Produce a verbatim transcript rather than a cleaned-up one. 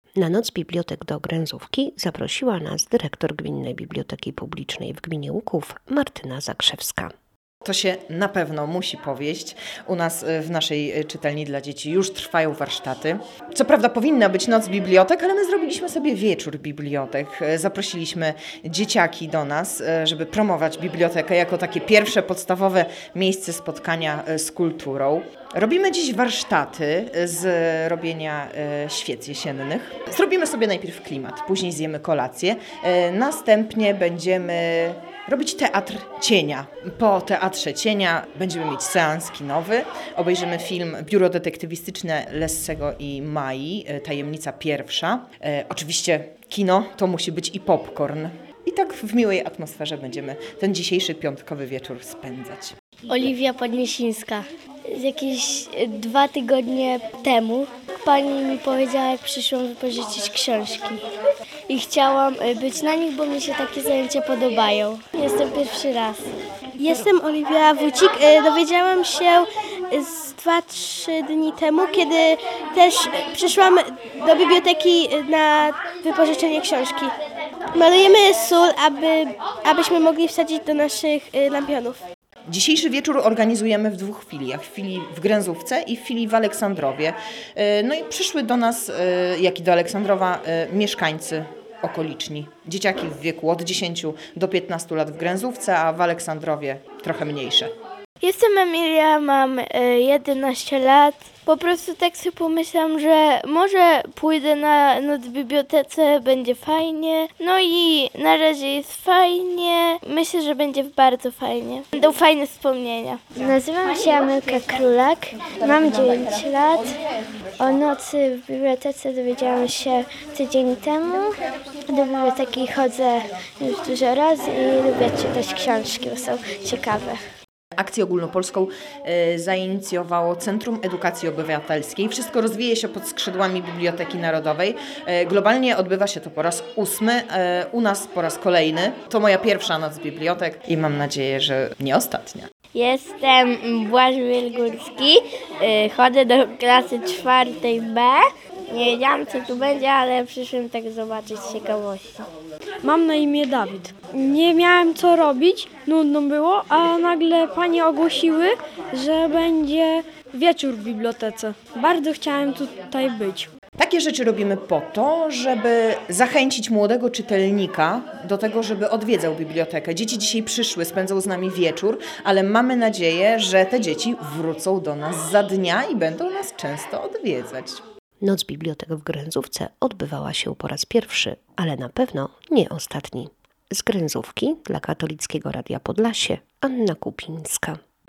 Na Noc Bibliotek do Gręzówki zaprosiła nas dyrektor Gminnej Biblioteki Publicznej w gminie Łuków, Martyna Zakrzewska. To się na pewno musi powieść. U nas w naszej czytelni dla dzieci już trwają warsztaty. Co prawda powinna być Noc Bibliotek, ale my zrobiliśmy sobie wieczór bibliotek. Zaprosiliśmy dzieciaki do nas, żeby promować bibliotekę jako takie pierwsze podstawowe miejsce spotkania z kulturą. Robimy dziś warsztaty z robienia świec jesiennych. Zrobimy sobie najpierw klimat, później zjemy kolację. Następnie będziemy robić teatr cienia. Po teatrze cienia będziemy mieć seans kinowy. Obejrzymy film Biuro Detektywistyczne Lessego i Mai, Tajemnica pierwsza. E, oczywiście kino to musi być i popcorn. I tak w miłej atmosferze będziemy ten dzisiejszy piątkowy wieczór spędzać. Oliwia Podniesińska. Z jakieś dwa tygodnie temu pani mi powiedziała, jak przyszłam wypożyczyć książki. I chciałam być na nich, bo mi się takie zajęcia podobają. Jestem pierwszy raz. Jestem Oliwia Wójcik. Dowiedziałam się z dwa trzy dni temu, kiedy też przyszłam do biblioteki na wypożyczenie książki. Malujemy sól, aby, abyśmy mogli wsadzić do naszych lampionów. Dzisiejszy wieczór organizujemy w dwóch filiach, w filii w Gręzówce i w filii w Aleksandrowie. No i przyszły do nas, jak i do Aleksandrowa, mieszkańcy okoliczni. Dzieciaki w wieku od dziesięciu do piętnastu lat w Gręzówce, a w Aleksandrowie trochę mniejsze. Jestem Emilia, mam jedenaście lat. Po prostu tak sobie pomyślałam, że może pójdę na noc w bibliotece, będzie fajnie. No i na razie jest fajnie. Myślę, że będzie bardzo fajnie. Będą fajne wspomnienia. Nazywam się Amelka Królak, mam dziewięć lat. O nocy w bibliotece dowiedziałam się tydzień temu. Do biblioteki chodzę już dużo razy i lubię czytać książki, bo są ciekawe. Akcję ogólnopolską e, zainicjowało Centrum Edukacji Obywatelskiej. Wszystko rozwija się pod skrzydłami Biblioteki Narodowej. E, globalnie odbywa się to po raz ósmy, e, u nas po raz kolejny. To moja pierwsza noc bibliotek i mam nadzieję, że nie ostatnia. Jestem Błażej Górski, chodzę do klasy czwartej B. Nie wiedziałam, co tu będzie, ale przyszłam tak zobaczyć z ciekawości. Mam na imię Dawid. Nie miałem co robić, nudno było, a nagle panie ogłosiły, że będzie wieczór w bibliotece. Bardzo chciałem tutaj być. Takie rzeczy robimy po to, żeby zachęcić młodego czytelnika do tego, żeby odwiedzał bibliotekę. Dzieci dzisiaj przyszły, spędzą z nami wieczór, ale mamy nadzieję, że te dzieci wrócą do nas za dnia i będą nas często odwiedzać. Noc Bibliotek w Gręzówce odbywała się po raz pierwszy, ale na pewno nie ostatni. Z Gręzówki dla Katolickiego Radia Podlasie Anna Kupińska.